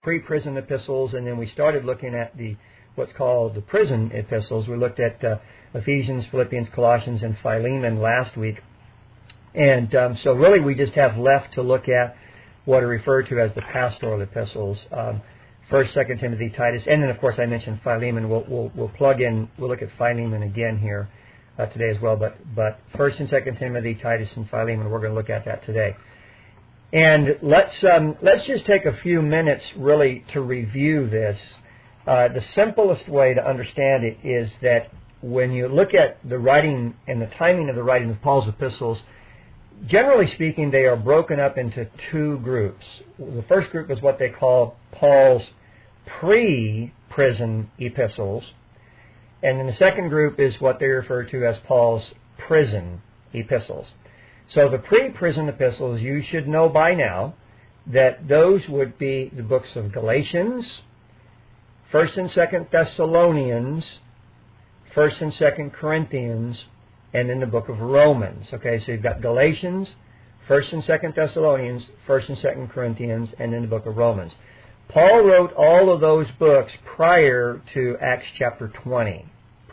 pre-prison epistles, and then we started looking at what's called the prison epistles. We looked at Ephesians, Philippians, Colossians, and Philemon last week. And so really we just have left to look at what are referred to as the pastoral epistles, 1st, 2nd Timothy, Titus, and then of course I mentioned Philemon. We'll plug in, we'll look at Philemon again here today as well, but 1st and 2nd Timothy, Titus, and Philemon, we're going to look at that today. And let's just take a few minutes really to review this. The simplest way to understand it is that when you look at the writing and the timing of the writing of Paul's epistles, generally speaking, they are broken up into two groups. The first group is what they call Paul's pre-prison epistles, and then the second group is what they refer to as Paul's prison epistles. So the pre-prison epistles, you should know by now that those would be the books of Galatians, 1st and 2nd Thessalonians, 1st and 2nd Corinthians, and in the book of Romans. Okay, so you've got Galatians, 1st and 2nd Thessalonians, 1st and 2nd Corinthians, and in the book of Romans. Paul wrote all of those books prior to Acts chapter 20.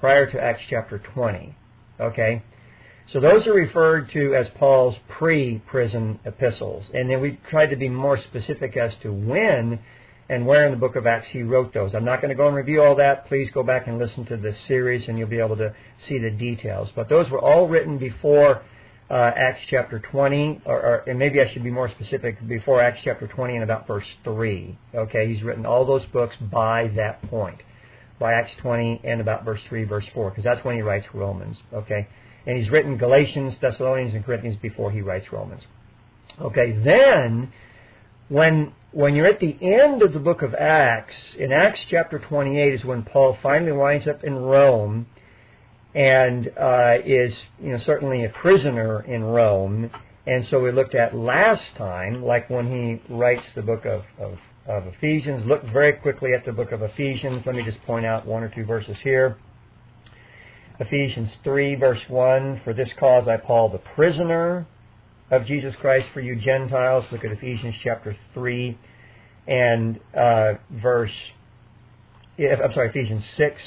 Okay? So those are referred to as Paul's pre-prison epistles. And then we tried to be more specific as to when and where in the book of Acts he wrote those. I'm not going to go and review all that. Please go back and listen to this series and you'll be able to see the details. But those were all written before Acts chapter 20, and maybe I should be more specific, before Acts chapter 20 and about verse 3. Okay, he's written all those books by that point, by Acts 20 and about verse 3, verse 4, because that's when he writes Romans. Okay, and he's written Galatians, Thessalonians, and Corinthians before he writes Romans. Okay, then when you're at the end of the book of Acts, in Acts chapter 28 is when Paul finally winds up in Rome and is certainly a prisoner in Rome. And so we looked at last time, like when he writes the book of Ephesians. Look very quickly at the book of Ephesians. Let me just point out one or two verses here. Ephesians 3, verse 1, "For this cause I, Paul, the prisoner of Jesus Christ for you Gentiles." Look at Ephesians chapter 3 and Ephesians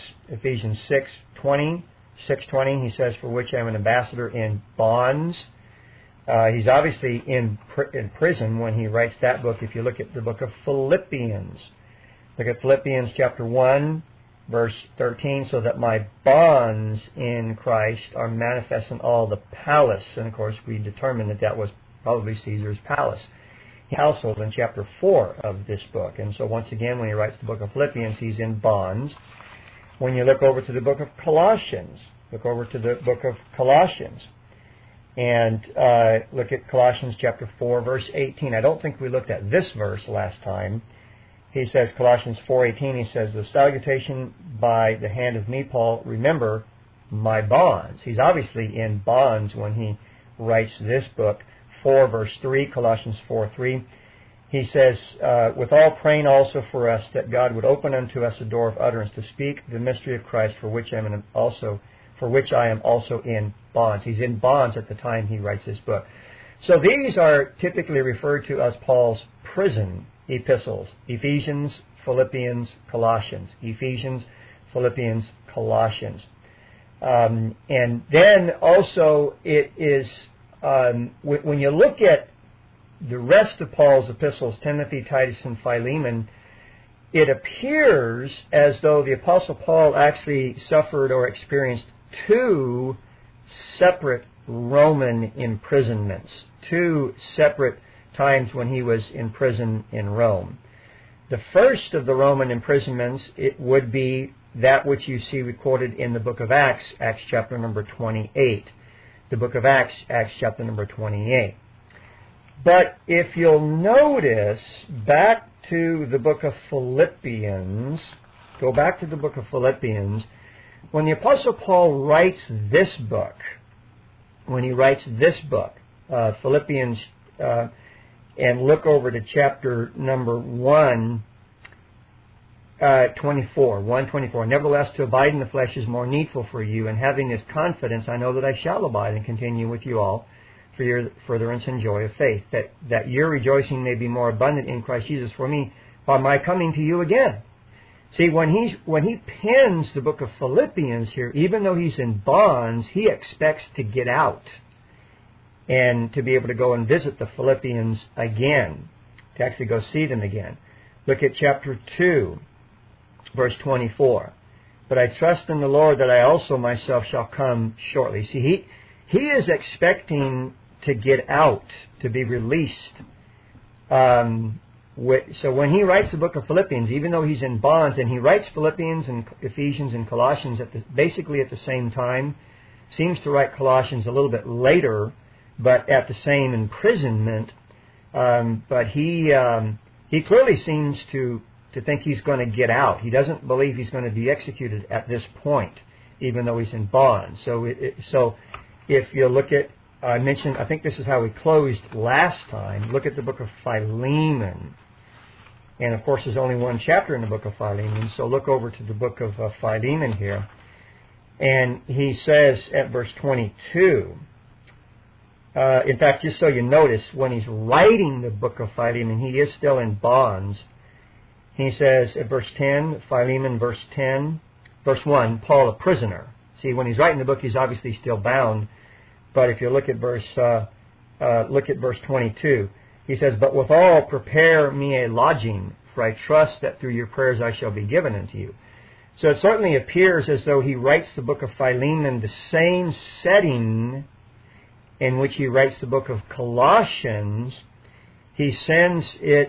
6:20, he says, "For which I am an ambassador in bonds." He's obviously in prison when he writes that book. If you look at the book of Philippians, look at Philippians chapter 1, verse 13, "So that my bonds in Christ are manifest in all the palace." And of course we determined that was probably Caesar's palace household in chapter 4 of this book. And so once again, when he writes the book of Philippians, he's in bonds. When you look over to the book of Colossians, and look at Colossians chapter 4, verse 18. I don't think we looked at this verse last time. He says, Colossians 4:18, he says, "The salutation by the hand of me, Paul, remember my bonds." He's obviously in bonds when he writes this book. 4, verse 3, Colossians 4:3. He says, "With all praying also for us, that God would open unto us a door of utterance to speak the mystery of Christ, for which I am also in bonds." He's in bonds at the time he writes this book. So these are typically referred to as Paul's prison epistles: Ephesians, Philippians, Colossians. Ephesians, Philippians, Colossians. And then also it is, when you look at the rest of Paul's epistles, Timothy, Titus, and Philemon, it appears as though the Apostle Paul actually suffered or experienced two separate Roman imprisonments, two separate times when he was in prison in Rome. The first of the Roman imprisonments, it would be that which you see recorded in the book of Acts, Acts chapter number 28. The book of Acts, Acts chapter number 28. But if you'll notice, back to the book of Philippians, go back to the book of Philippians, when the Apostle Paul writes this book, Philippians, and look over to chapter number 1:24. "Nevertheless, to abide in the flesh is more needful for you, and having this confidence, I know that I shall abide and continue with you all for your furtherance and joy of faith, that your rejoicing may be more abundant in Christ Jesus. For me, by my coming to you again. See, when he pens the book of Philippians here, even though he's in bonds, he expects to get out and to be able to go and visit the Philippians again, to actually go see them again. Look at chapter 2, verse 24. But I trust in the Lord that I also myself shall come shortly. See, he is expecting to get out, to be released. So when he writes the book of Philippians, even though he's in bonds, and he writes Philippians and Ephesians and Colossians basically at the same time, seems to write Colossians a little bit later, but at the same imprisonment. But he clearly seems to think he's going to get out. He doesn't believe he's going to be executed at this point, even though he's in bonds. So if you look at, I think this is how we closed last time. Look at the book of Philemon. And of course, there's only one chapter in the book of Philemon. So look over to the book of Philemon here. And he says at verse 22, in fact, just so you notice, when he's writing the book of Philemon, he is still in bonds. He says at verse 10, Philemon verse 10, verse 1, Paul a prisoner. See, when he's writing the book, he's obviously still bound. But if you look at verse 22, he says, But withal prepare me a lodging, for I trust that through your prayers I shall be given unto you. So it certainly appears as though he writes the book of Philemon the same setting in which he writes the book of Colossians. He sends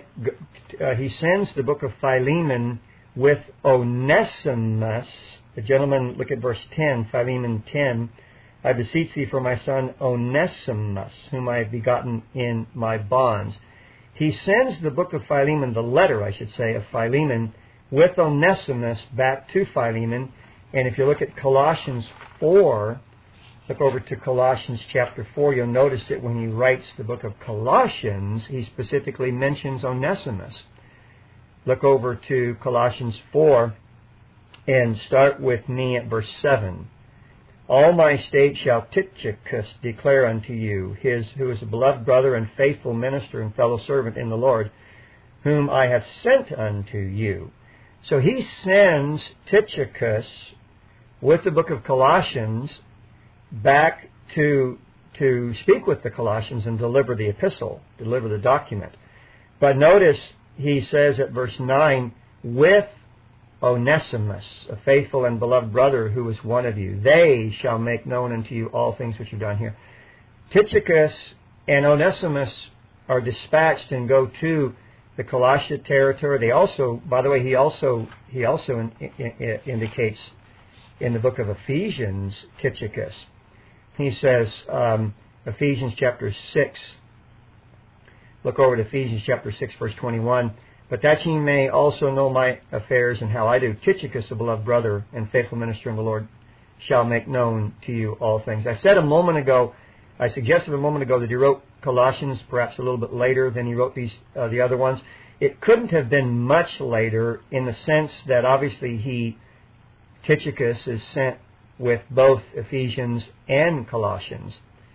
the book of Philemon with Onesimus. The gentleman, look at verse 10, Philemon 10. I beseech thee for my son Onesimus, whom I have begotten in my bonds. He sends the book of Philemon, the letter, I should say, of Philemon, with Onesimus back to Philemon. And if you look at Colossians 4, look over to Colossians chapter 4, you'll notice that when he writes the book of Colossians, he specifically mentions Onesimus. Look over to Colossians 4 and start with me at verse 7. All my state shall Tychicus declare unto you, who is a beloved brother and faithful minister and fellow servant in the Lord, whom I have sent unto you. So he sends Tychicus with the book of Colossians back to speak with the Colossians and deliver the epistle, deliver the document. But notice he says at verse 9, with Onesimus, a faithful and beloved brother who is one of you. They shall make known unto you all things which are done here. Tychicus and Onesimus are dispatched and go to the Colossia territory. They also, by the way, he also indicates in the book of Ephesians, Tychicus. He says, Ephesians chapter 6, look over to Ephesians chapter 6, verse 21, But that ye may also know my affairs and how I do, Tychicus, a beloved brother and faithful minister in the Lord, shall make known to you all things. I suggested a moment ago that he wrote Colossians perhaps a little bit later than he wrote the other ones. It couldn't have been much later in the sense that obviously Tychicus is sent with both Ephesians and Colossians,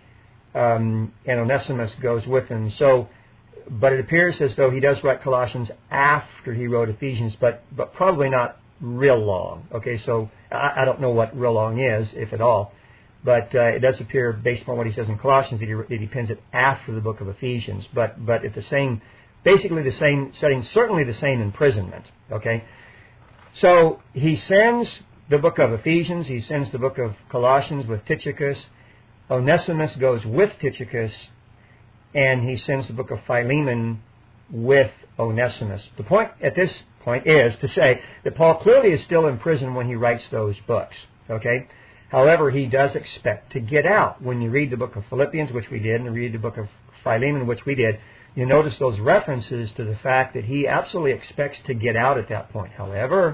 and Onesimus goes with him. But it appears as though he does write Colossians after he wrote Ephesians, but probably not real long. Okay, so I don't know what real long is, if at all, but it does appear, based on what he says in Colossians, that he pens it after the book of Ephesians, but at the same, basically the same setting, certainly the same imprisonment. Okay, so he sends the book of Ephesians, he sends the book of Colossians with Tychicus. Onesimus goes with Tychicus, and he sends the book of Philemon with Onesimus. The point at this point is to say that Paul clearly is still in prison when he writes those books. Okay? However, he does expect to get out. When you read the book of Philippians, which we did, and read the book of Philemon, which we did, you notice those references to the fact that he absolutely expects to get out at that point. However,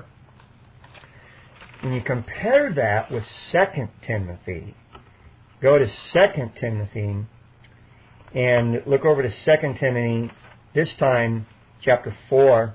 when you compare that with 2 Timothy, go to 2 Timothy and look over to 2 Timothy, this time chapter 4,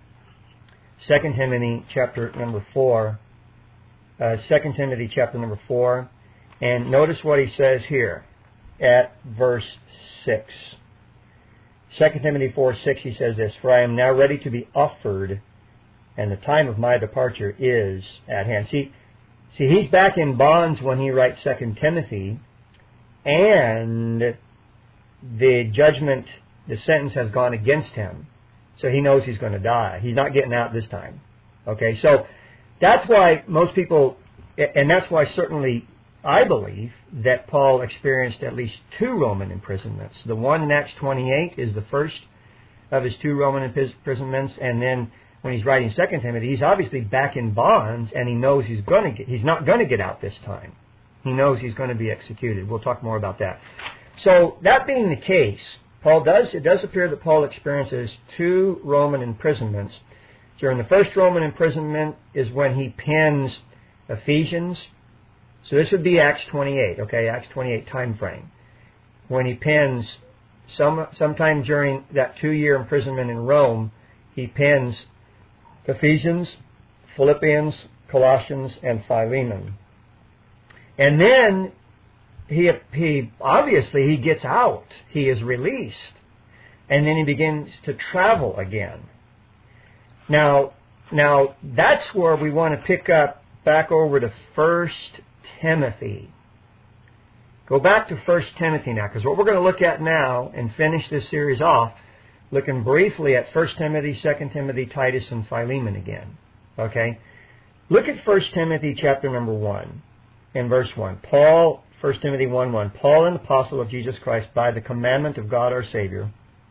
2 Timothy chapter number 4, 2 Timothy chapter number 4, and notice what he says here at verse 6. 2 Timothy 4:6, he says this, "For I am now ready to be offered, and the time of my departure is at hand." See, he's back in bonds when he writes 2 Timothy, and the judgment, the sentence has gone against him. So he knows he's going to die. He's not getting out this time. Okay, so that's why most people, and that's why certainly I believe that Paul experienced at least 2 Roman imprisonments. The one in Acts 28 is the first of his 2 Roman imprisonments, and then when he's writing 2 Timothy, he's obviously back in bonds, and he knows he's not going to get out this time. He knows he's going to be executed. We'll talk more about that. So that being the case, it does appear that Paul experiences 2 Roman imprisonments. During the first Roman imprisonment is when he pens Ephesians. So this would be Acts 28, okay, Acts 28 time frame. When he pens, sometime during that 2-year imprisonment in Rome, he pens Ephesians, Philippians, Colossians, and Philemon. And then he obviously he gets out. He is released. And then he begins to travel again. Now that's where we want to pick up back over to 1 Timothy. Go back to 1 Timothy now, because what we're going to look at now and finish this series off, looking briefly at 1 Timothy, 2 Timothy, Titus, and Philemon again. Okay? Look at 1 Timothy chapter number 1 and verse 1. 1 Timothy 1:1, "Paul, an apostle of Jesus Christ, by the commandment of God our Savior,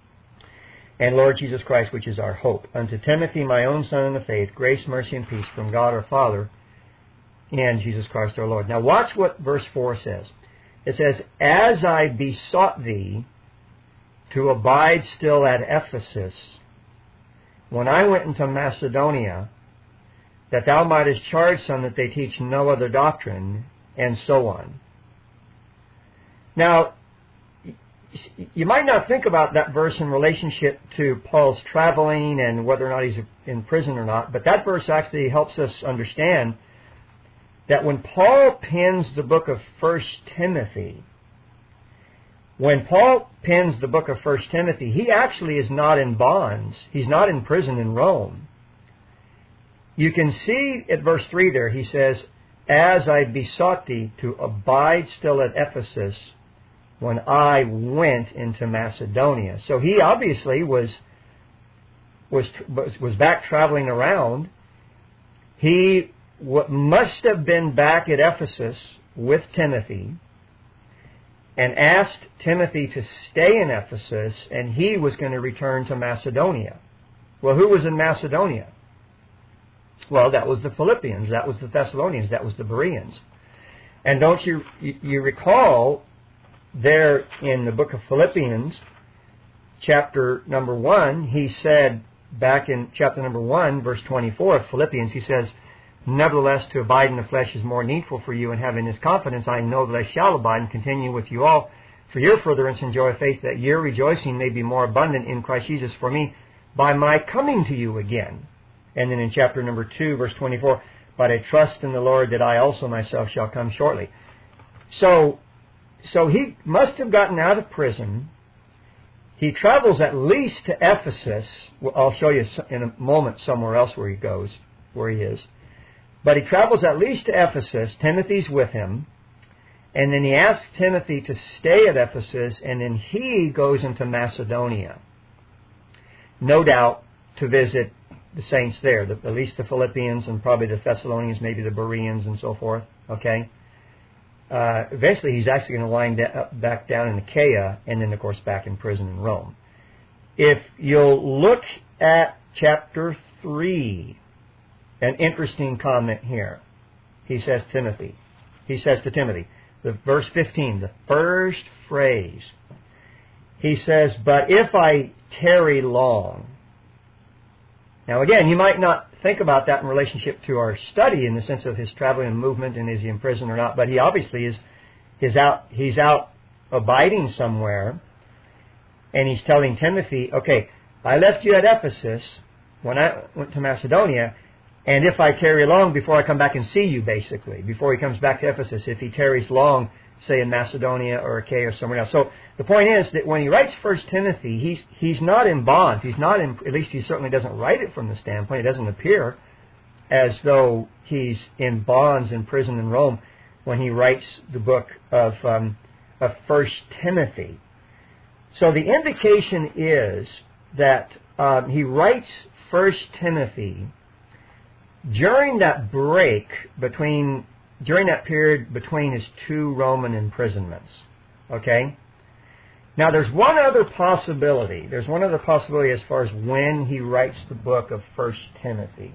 and Lord Jesus Christ, which is our hope. Unto Timothy, my own son in the faith, grace, mercy, and peace from God our Father and Jesus Christ our Lord." Now watch what verse 4 says. It says, "As I besought thee to abide still at Ephesus, when I went into Macedonia, that thou mightest charge some that they teach no other doctrine," and so on. Now, you might not think about that verse in relationship to Paul's traveling and whether or not he's in prison or not, but that verse actually helps us understand that when Paul pens the book of 1 Timothy, he actually is not in bonds. He's not in prison in Rome. You can see at verse 3 there, he says, "As I besought thee to abide still at Ephesus, when I went into Macedonia." So he obviously was back traveling around. He must have been back at Ephesus with Timothy and asked Timothy to stay in Ephesus, and he was going to return to Macedonia. Well, who was in Macedonia? Well, that was the Philippians, that was the Thessalonians, that was the Bereans. And don't you recall there in the book of Philippians, chapter number 1, he said, back in chapter number 1, verse 24 of Philippians, he says, "Nevertheless, to abide in the flesh is more needful for you, and having this confidence, I know that I shall abide and continue with you all for your furtherance and joy of faith, that your rejoicing may be more abundant in Christ Jesus for me by my coming to you again." And then in chapter number 2, verse 24, "But I trust in the Lord that I also myself shall come shortly." So he must have gotten out of prison. He travels at least to Ephesus. I'll show you in a moment somewhere else where he is. But he travels at least to Ephesus. Timothy's with him. And then he asks Timothy to stay at Ephesus, and then he goes into Macedonia. No doubt to visit the saints there, at least the Philippians and probably the Thessalonians, maybe the Bereans and so forth. Okay? Eventually he's actually going to wind back down in Achaia, and then of course back in prison in Rome. If you'll look at chapter 3, an interesting comment here. He says to Timothy, the verse 15, the first phrase, he says, "But if I tarry long." Now again, you might not think about that in relationship to our study in the sense of his traveling and movement and is he in prison or not, but he obviously he's out abiding somewhere, and he's telling Timothy, "Okay, I left you at Ephesus when I went to Macedonia, and if I tarry long before I come back and see you," basically, before he comes back to Ephesus, if he tarries long, say in Macedonia or Achaia or somewhere else. So the point is that when he writes 1 Timothy, he's not in bonds. He's not in, at least he certainly doesn't write it from the standpoint. It doesn't appear as though he's in bonds in prison in Rome when he writes the book of 1 Timothy. So the indication is that he writes 1 Timothy during that break during that period between his 2 Roman imprisonments. Okay? Now there's one other possibility. There's one other possibility as far as when he writes the book of 1 Timothy.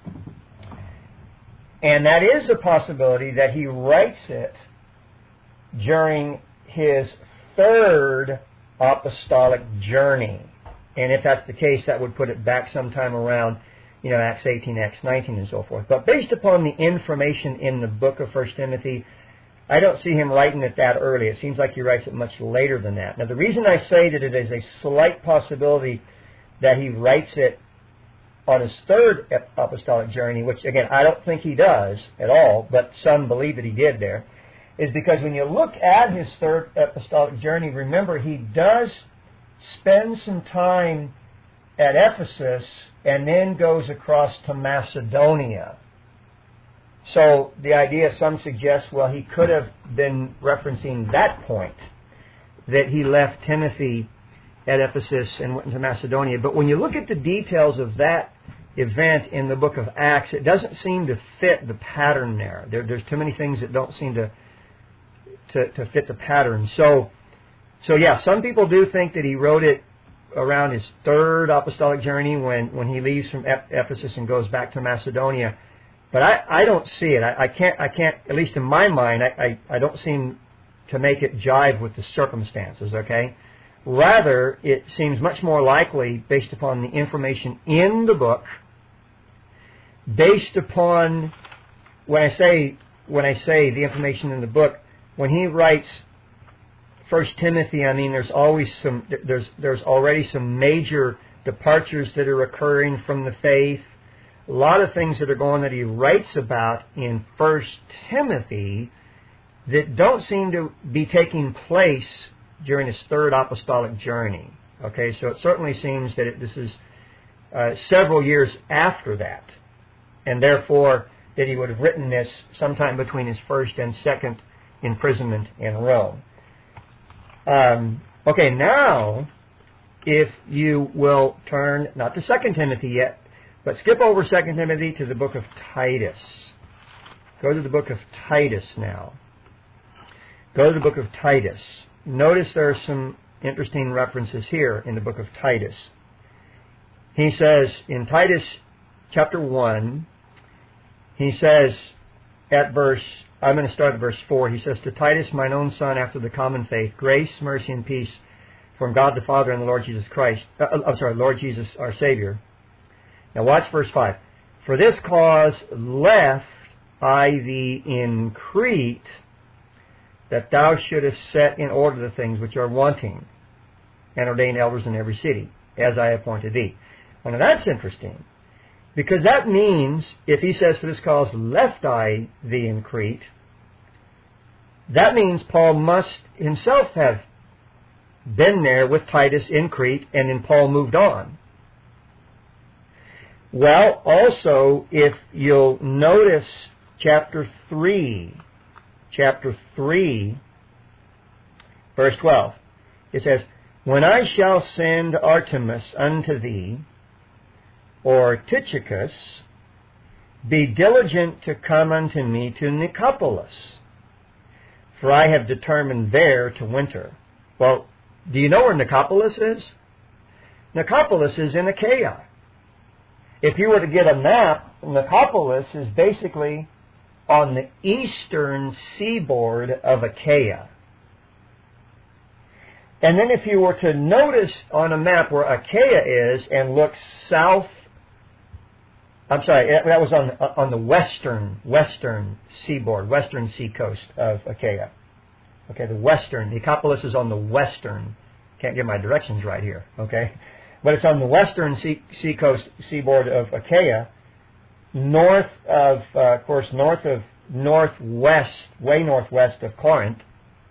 And that is a possibility that he writes it during his 3rd apostolic journey. And if that's the case, that would put it back sometime around, Acts 18, Acts 19, and so forth. But based upon the information in the book of 1 Timothy, I don't see him writing it that early. It seems like he writes it much later than that. Now, the reason I say that it is a slight possibility that he writes it on his 3rd apostolic journey, which, again, I don't think he does at all, but some believe that he did there, is because when you look at his 3rd apostolic journey, remember, he does spend some time at Ephesus and then goes across to Macedonia. So the idea, some suggest, well, he could have been referencing that point, that he left Timothy at Ephesus and went into Macedonia. But when you look at the details of that event in the book of Acts, it doesn't seem to fit the pattern there. There's too many things that don't seem to fit the pattern. So yeah, some people do think that he wrote it around his 3rd apostolic journey when he leaves from Ephesus and goes back to Macedonia. But I don't see it. I can't, at least in my mind, I don't seem to make it jive with the circumstances, okay? Rather, it seems much more likely, based upon the information in the book, based upon, when I say the information in the book, when he writes 1 Timothy, I mean, there's already some major departures that are occurring from the faith. A lot of things that are going that he writes about in 1 Timothy that don't seem to be taking place during his 3rd apostolic journey. Okay, so it certainly seems that this is several years after that, and therefore that he would have written this sometime between his 1st and 2nd imprisonment in Rome. Okay, now, if you will turn, not to 2 Timothy yet, but skip over 2 Timothy to the book of Titus. Go to the book of Titus now. Go to the book of Titus. Notice there are some interesting references here in the book of Titus. He says in Titus chapter 1, he says I'm going to start at verse 4. He says, "To Titus, mine own son, after the common faith, grace, mercy, and peace from God the Father and the Lord Jesus Christ." Lord Jesus, our Savior. Now watch verse 5. "For this cause left I thee in Crete, that thou shouldest set in order the things which are wanting, and ordain elders in every city, as I appointed thee." Well, now that's interesting, because that means, if he says, "For this cause left I thee in Crete," that means Paul must himself have been there with Titus in Crete, and then Paul moved on. Well, also, if you'll notice chapter 3, verse 12, it says, "When I shall send Artemas unto thee, or Tychicus, be diligent to come unto me to Nicopolis, for I have determined there to winter." Well, do you know where Nicopolis is? Nicopolis is in Achaia. If you were to get a map, Nicopolis is basically on the eastern seaboard of Achaia. And then if you were to notice on a map where Achaia is and look south, that was on the western seaboard, western seacoast of Achaia. Okay, the western, Nicopolis is on the western, can't get my directions right here, okay? But it's on the western seacoast, seaboard of Achaia, northwest, way northwest of Corinth,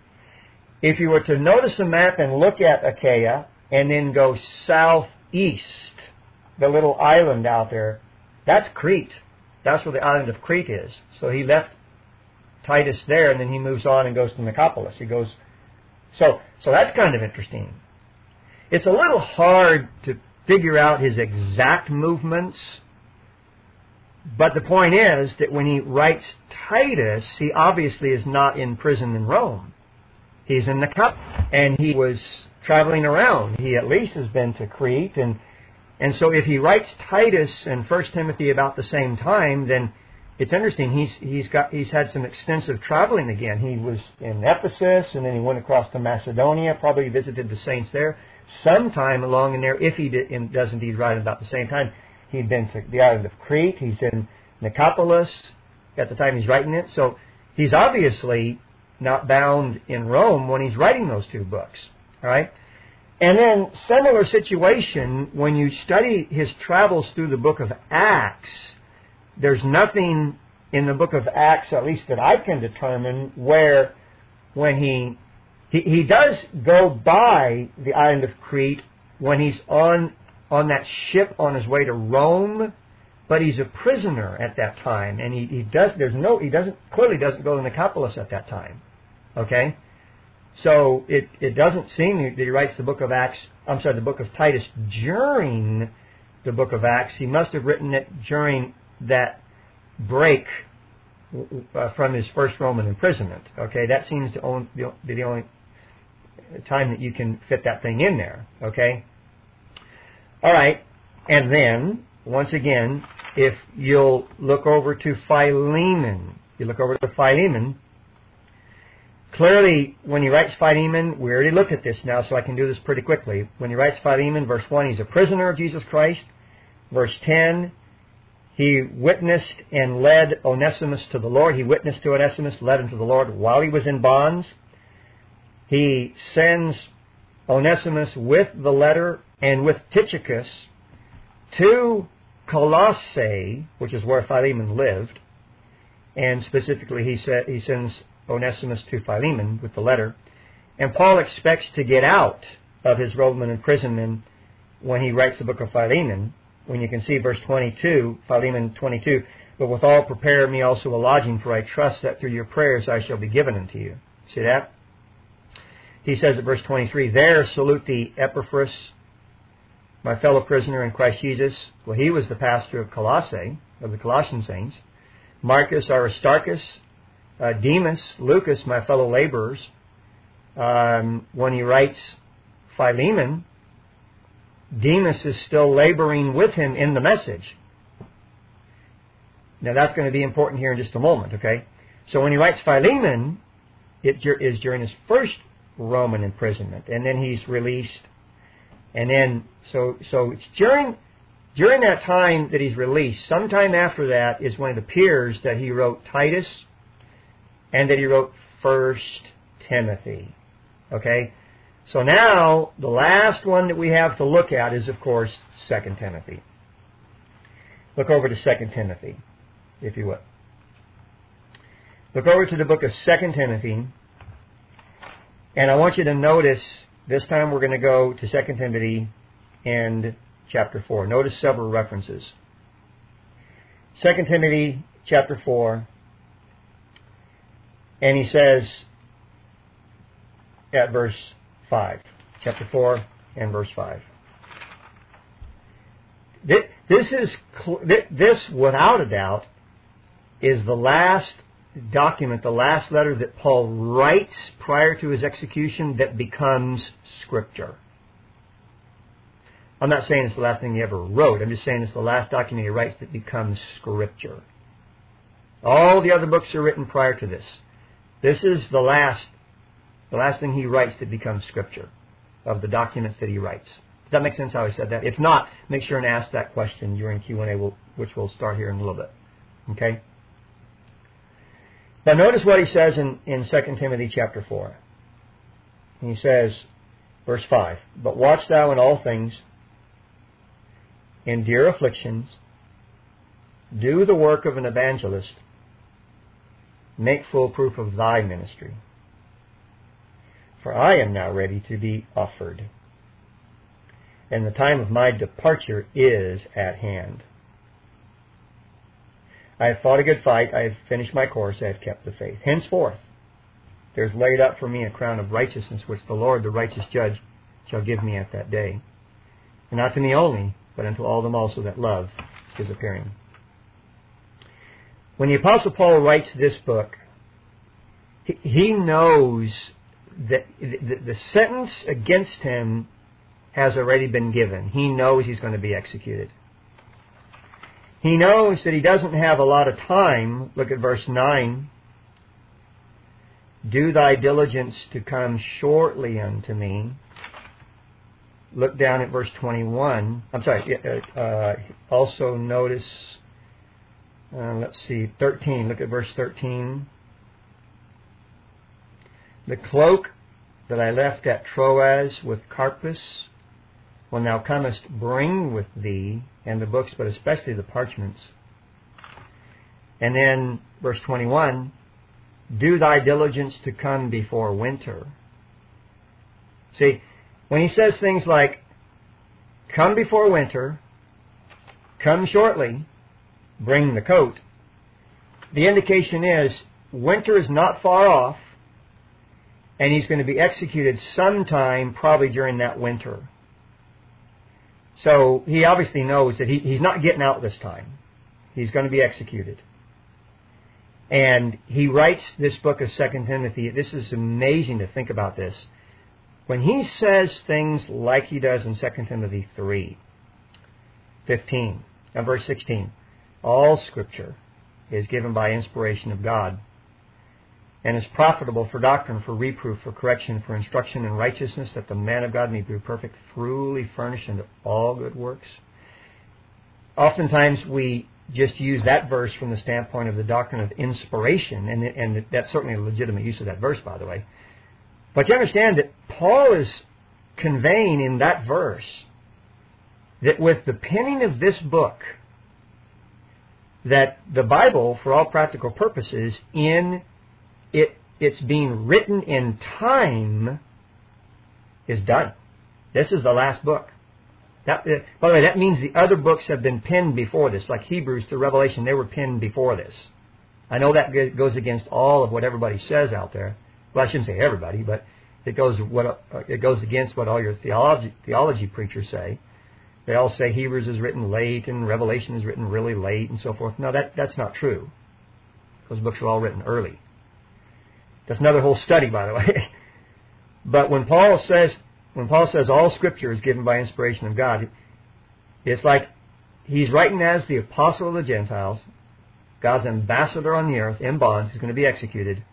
if you were to notice a map and look at Achaia and then go southeast, the little island out there, that's Crete. That's where the island of Crete is. So he left Titus there, and then he moves on and goes to Nicopolis. He goes, so that's kind of interesting. It's a little hard to figure out his exact movements, but the point is that when he writes Titus, he obviously is not in prison in Rome. He's in Nicopolis, and he was traveling around. He at least has been to Crete, and so if he writes Titus and 1 Timothy about the same time, then it's interesting. He's had some extensive traveling again. He was in Ephesus, and then he went across to Macedonia, probably visited the saints there. Sometime along in there, if he does indeed write about the same time, he'd been to the island of Crete. He's in Nicopolis at the time he's writing it. So he's obviously not bound in Rome when he's writing those two books. All right? And then, similar situation, when you study his travels through the book of Acts, there's nothing in the book of Acts, at least that I can determine, where when he does go by the island of Crete when he's on that ship on his way to Rome, but he's a prisoner at that time, and he clearly doesn't go to Nicopolis at that time. Okay? So it doesn't seem that he writes the book of Titus during the book of Acts. He must have written it during that break from his first Roman imprisonment. Okay, that seems to be the only time that you can fit that thing in there. Okay? All right, and then, once again, if you'll look over to Philemon, clearly, when he writes Philemon, we already looked at this now, so I can do this pretty quickly. When he writes Philemon, verse 1, he's a prisoner of Jesus Christ. Verse 10, he witnessed and led Onesimus to the Lord. He witnessed to Onesimus, led him to the Lord while he was in bonds. He sends Onesimus with the letter and with Tychicus to Colossae, which is where Philemon lived. And specifically, he sends Onesimus to Philemon with the letter. And Paul expects to get out of his Roman imprisonment when he writes the book of Philemon. When you can see verse 22, Philemon 22, but withal prepare me also a lodging, for I trust that through your prayers I shall be given unto you. See that? He says at verse 23, there salute thee Epaphras, my fellow prisoner in Christ Jesus. Well, he was the pastor of Colossae, of the Colossian saints. Marcus, Aristarchus, Demas, Lucas, my fellow laborers. When he writes Philemon, Demas is still laboring with him in the message. Now that's going to be important here in just a moment, okay? So when he writes Philemon, it is during his first Roman imprisonment, and then he's released. And then, so it's during that time that he's released. Sometime after that is when it appears that he wrote Titus and that he wrote 1 Timothy. Okay? So now, the last one that we have to look at is, of course, 2 Timothy. Look over to 2 Timothy, if you would. Look over to the book of 2 Timothy, and I want you to notice, this time we're going to go to 2 Timothy and chapter 4. Notice several references. 2 Timothy chapter 4, and he says at verse 5. Chapter 4 and verse 5. This, without a doubt, is the last document, the last letter that Paul writes prior to his execution that becomes Scripture. I'm not saying it's the last thing he ever wrote. I'm just saying it's the last document he writes that becomes Scripture. All the other books are written prior to this. This is the last thing he writes that becomes Scripture of the documents that he writes. Does that make sense how I said that? If not, make sure and ask that question during Q&A, which we'll start here in a little bit. Okay? Now notice what he says in 2 Timothy chapter 4. He says, verse 5, but watch thou in all things, endure afflictions, do the work of an evangelist, make full proof of thy ministry. for I am now ready to be offered, and the time of my departure is at hand. I have fought a good fight, I have finished my course, I have kept the faith. Henceforth there is laid up for me a crown of righteousness, which the Lord, the righteous judge, shall give me at that day. And not to me only, but unto all them also that love his appearing. When the Apostle Paul writes this book, he knows that the sentence against him has already been given. He knows he's going to be executed. He knows that he doesn't have a lot of time. Look at verse 9. Do thy diligence to come shortly unto me. Look down at verse 21. I'm sorry. Also notice, 13. Look at verse 13. The cloak that I left at Troas with Carpus, when thou comest, bring with thee, and the books, but especially the parchments. And then verse 21, do thy diligence to come before winter. See, when he says things like, come before winter, come shortly, bring the coat, the indication is winter is not far off, and he's going to be executed sometime probably during that winter. So he obviously knows that he's not getting out this time. He's going to be executed. And he writes this book of 2 Timothy. This is amazing to think about this. When he says things like he does in 2 Timothy 3:15 and verse 16, all Scripture is given by inspiration of God and is profitable for doctrine, for reproof, for correction, for instruction in righteousness, that the man of God may be perfect, truly furnished unto all good works. Oftentimes we just use that verse from the standpoint of the doctrine of inspiration, and that's certainly a legitimate use of that verse, by the way. But you understand that Paul is conveying in that verse that with the penning of this book, that the Bible, for all practical purposes, it's being written in time, is done. This is the last book. By the way, that means the other books have been penned before this, like Hebrews to Revelation. They were penned before this. I know that goes against all of what everybody says out there. Well, I shouldn't say everybody, but it goes against what all your theology preachers say. They all say Hebrews is written late and Revelation is written really late and so forth. No, that's not true. Those books were all written early. That's another whole study, by the way. But when Paul says all Scripture is given by inspiration of God, it's like he's writing as the apostle of the Gentiles, God's ambassador on the earth, in bonds. He's going to be executed.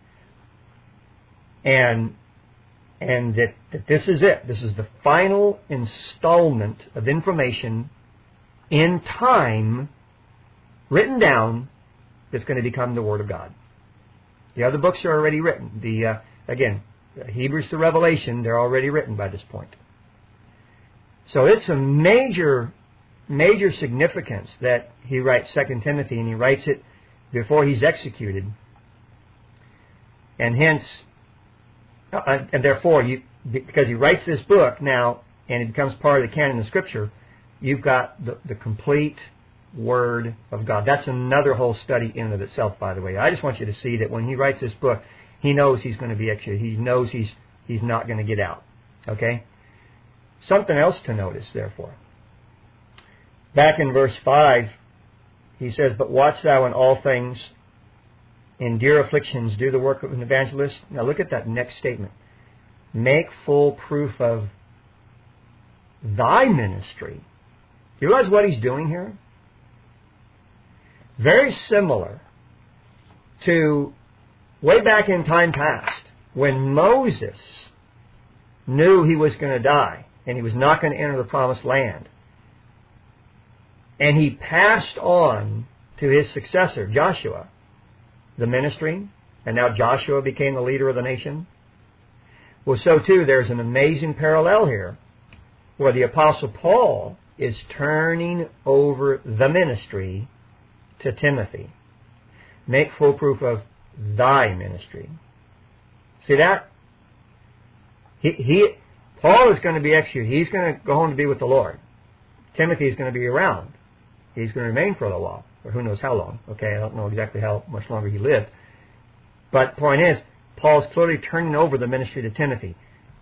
And that this is it. This is the final installment of information in time written down that's going to become the Word of God. The other books are already written. Hebrews to Revelation, they're already written by this point. So it's a major significance that he writes 2 Timothy, and he writes it before he's executed. And hence, and therefore, because he writes this book now, and it becomes part of the canon of Scripture, you've got the complete Word of God. That's another whole study in and of itself, by the way. I just want you to see that when he writes this book, he knows he's going to be executed. He knows he's not going to get out. Okay? Something else to notice, therefore. Back in verse 5, he says, but watch thou in all things, endure afflictions, do the work of an evangelist. Now look at that next statement. Make full proof of thy ministry. Do you realize what he's doing here? Very similar to way back in time past, when Moses knew he was going to die and he was not going to enter the promised land. And he passed on to his successor, Joshua, the ministry, and now Joshua became the leader of the nation. Well, so too, there's an amazing parallel here where the Apostle Paul is turning over the ministry to Timothy. Make full proof of thy ministry. See that? Paul is going to be executed. He's going to go home to be with the Lord. Timothy is going to be around. He's going to remain for a little while, or who knows how long. Okay, I don't know exactly how much longer he lived. But the point is, Paul's clearly turning over the ministry to Timothy.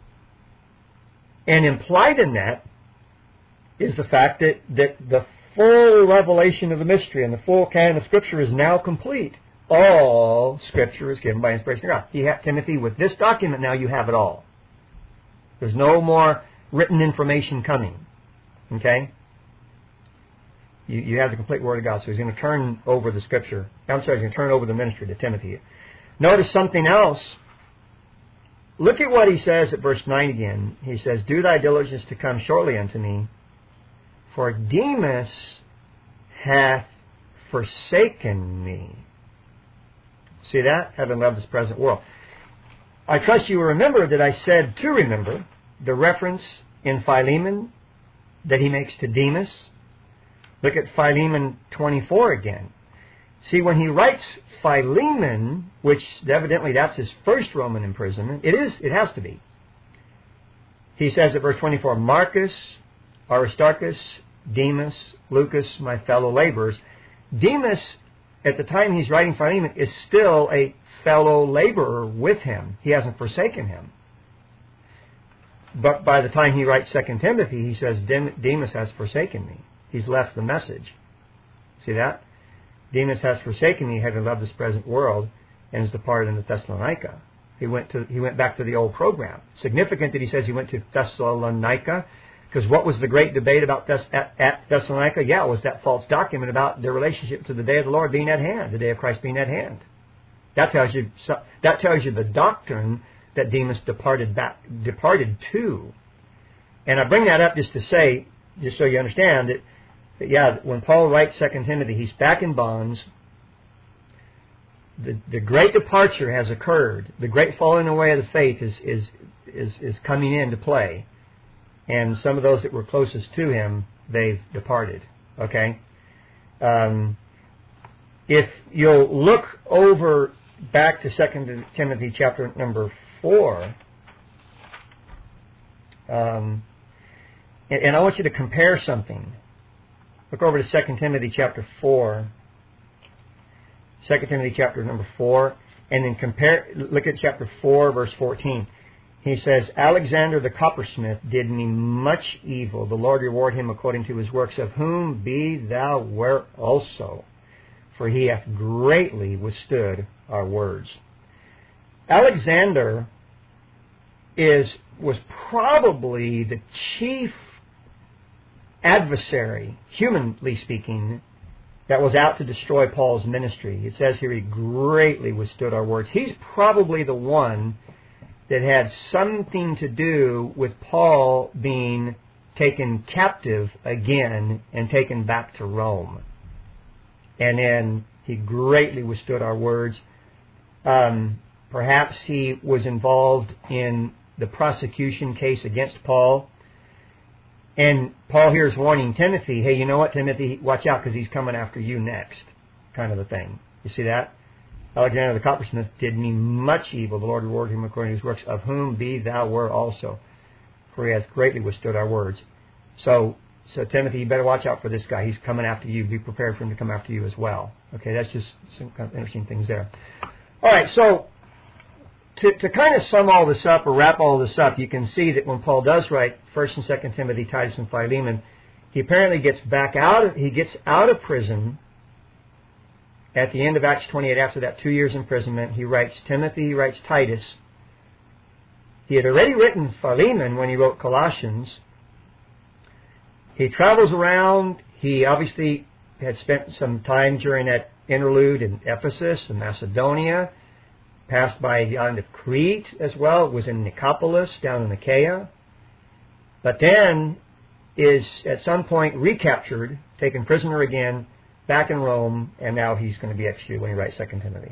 And implied in that is the fact that the full revelation of the mystery and the full canon of Scripture is now complete. All Scripture is given by inspiration of God. You have, Timothy, with this document now you have it all. There's no more written information coming. Okay? You have the complete Word of God. So he's going to turn over the Scripture. He's going to turn over the ministry to Timothy. Notice something else. Look at what he says at verse 9 again. He says, "Do thy diligence to come shortly unto me, for Demas hath forsaken me." See that? Having loved this present world. I trust you will remember that I said to remember the reference in Philemon that he makes to Demas. Look at Philemon 24 again. See, when he writes Philemon, which evidently that's his first Roman imprisonment, it has to be. He says at verse 24, "Marcus, Aristarchus, Demas, Lucas, my fellow laborers." Demas, at the time he's writing Philemon, is still a fellow laborer with him. He hasn't forsaken him. But by the time he writes 2 Timothy, he says, "Demas has forsaken me." He's left the message. See that? "Demas has forsaken me, having loved this present world, and is departed into Thessalonica." He went back to the old program. Significant that he says he went to Thessalonica, because what was the great debate about at Thessalonica? Yeah, it was that false document about their relationship to the day of the Lord being at hand, the day of Christ being at hand. That tells you the doctrine that Demas departed to. And I bring that up just to say, just so you understand that when Paul writes 2 Timothy, he's back in bonds. The great departure has occurred. The great falling away of the faith is coming into play. And some of those that were closest to him, they've departed. Okay? If you'll look over back to 2 Timothy chapter number 4, and I want you to compare something. Look over to 2 Timothy chapter 4. 2 Timothy chapter number 4. And then look at chapter 4, verse 14. He says, "Alexander the coppersmith did me much evil. The Lord reward him according to his works, of whom be thou ware also. For he hath greatly withstood our words." Alexander was probably the chief adversary, humanly speaking, that was out to destroy Paul's ministry. It says here he greatly withstood our words. He's probably the one that had something to do with Paul being taken captive again and taken back to Rome. And then he greatly withstood our words. Perhaps he was involved in the prosecution case against Paul. And Paul here is warning Timothy, hey, you know what, Timothy, watch out because he's coming after you next, kind of a thing. You see that? Alexander the coppersmith did me much evil. The Lord reward him according to his works, of whom be thou ware also. For he hath greatly withstood our words. So Timothy, you better watch out for this guy. He's coming after you. Be prepared for him to come after you as well. Okay, that's just some kind of interesting things there. All right, so to kind of sum all this up or wrap all this up, you can see that when Paul does write 1 and 2 Timothy, Titus, and Philemon, he apparently gets out of prison at the end of Acts 28. After that 2 years imprisonment, he writes Timothy, he writes Titus. He had already written Philemon when he wrote Colossians. He travels around. He obviously had spent some time during that interlude in Ephesus and Macedonia. Passed by the island of Crete as well. Was in Nicopolis, down in Achaia. But then is at some point recaptured, taken prisoner again, back in Rome, and now he's going to be executed when he writes 2 Timothy.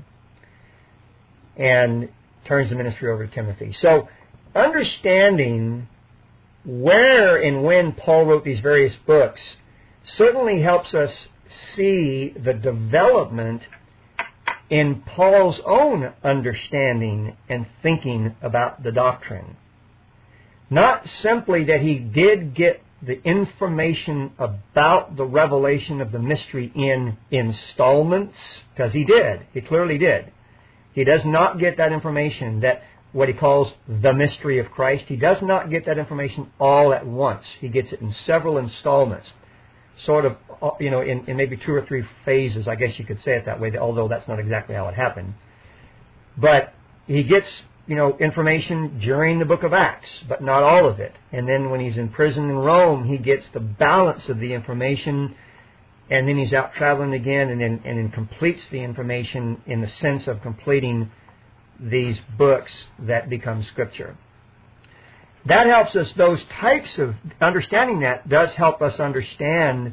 And turns the ministry over to Timothy. So understanding where and when Paul wrote these various books certainly helps us see the development in Paul's own understanding and thinking about the doctrine. Not simply that he did get the information about the revelation of the mystery in installments, because he did. He clearly did. He does not get that information, that what he calls the mystery of Christ. He does not get that information all at once. He gets it in several installments, sort of, in maybe 2 or 3 phases, I guess you could say it that way, although that's not exactly how it happened. But he gets information during the book of Acts, but not all of it. And then when he's in prison in Rome, he gets the balance of the information, and then he's out traveling again, and then completes the information in the sense of completing these books that become Scripture. That helps us, those types of understanding that does help us understand,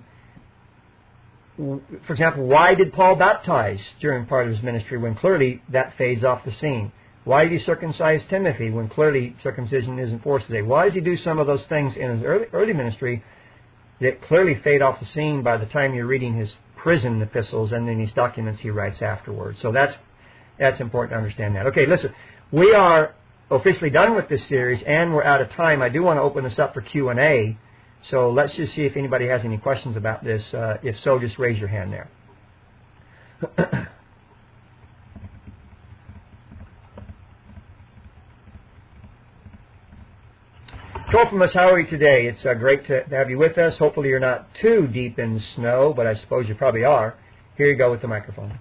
for example, why did Paul baptize during part of his ministry when clearly that fades off the scene? Why did he circumcise Timothy when clearly circumcision isn't forced today? Why does he do some of those things in his early ministry that clearly fade off the scene by the time you're reading his prison epistles and then these documents he writes afterwards? So that's important to understand that. Okay, listen, we are officially done with this series and we're out of time. I do want to open this up for Q&A, so let's just see if anybody has any questions about this. If so, just raise your hand there. Trophimus, how are you today? It's great to have you with us. Hopefully you're not too deep in snow, but I suppose you probably are. Here you go with the microphone.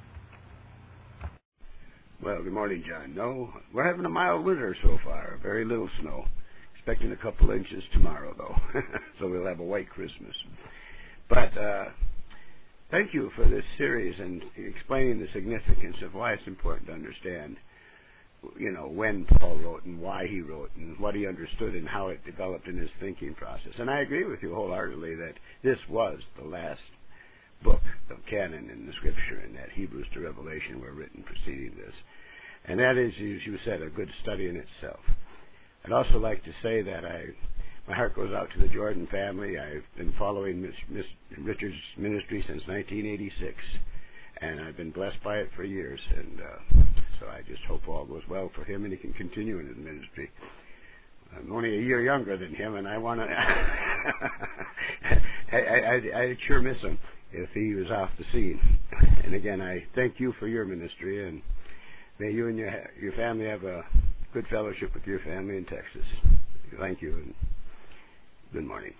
Well, good morning, John. No, we're having a mild winter so far. Very little snow. Expecting a couple inches tomorrow, though. So we'll have a white Christmas. But thank you for this series and explaining the significance of why it's important to understand when Paul wrote and why he wrote and what he understood and how it developed in his thinking process. And I agree with you wholeheartedly that this was the last book of canon in the Scripture, and that Hebrews to Revelation were written preceding this. And that is, as you said, a good study in itself. I'd also like to say that my heart goes out to the Jordan family. I've been following Miss Richard's ministry since 1986. And I've been blessed by it for years, and so I just hope all goes well for him and he can continue in his ministry. I'm only a year younger than him, and I want to... I'd sure miss him if he was off the scene. And again, I thank you for your ministry, and may you and your family have a good fellowship with your family in Texas. Thank you, and good morning.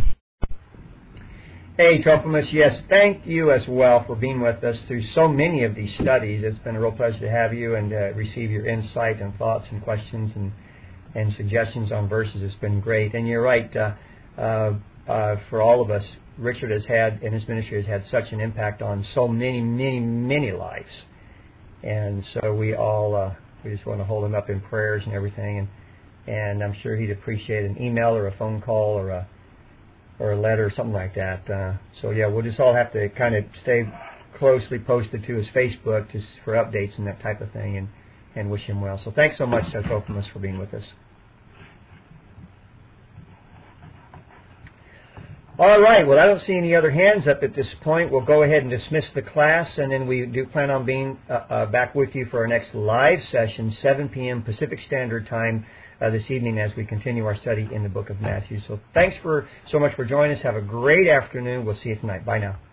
Hey, Trophimus, yes, thank you as well for being with us through so many of these studies. It's been a real pleasure to have you and receive your insight and thoughts and questions and suggestions on verses. It's been great. And you're right, for all of us, Richard has had, in his ministry, has had such an impact on so many, many, many lives. And so we all, we just want to hold him up in prayers and everything. And I'm sure he'd appreciate an email or a phone call or a letter or something like that. So yeah, we'll just all have to kind of stay closely posted to his Facebook just for updates and that type of thing, and wish him well. So thanks so much, Trophimus, for being with us. All right, well, I don't see any other hands up at this point. We'll go ahead and dismiss the class, and then we do plan on being back with you for our next live session, 7 p.m. Pacific Standard Time, this evening as we continue our study in the book of Matthew. So thanks so much for joining us. Have a great afternoon. We'll see you tonight. Bye now.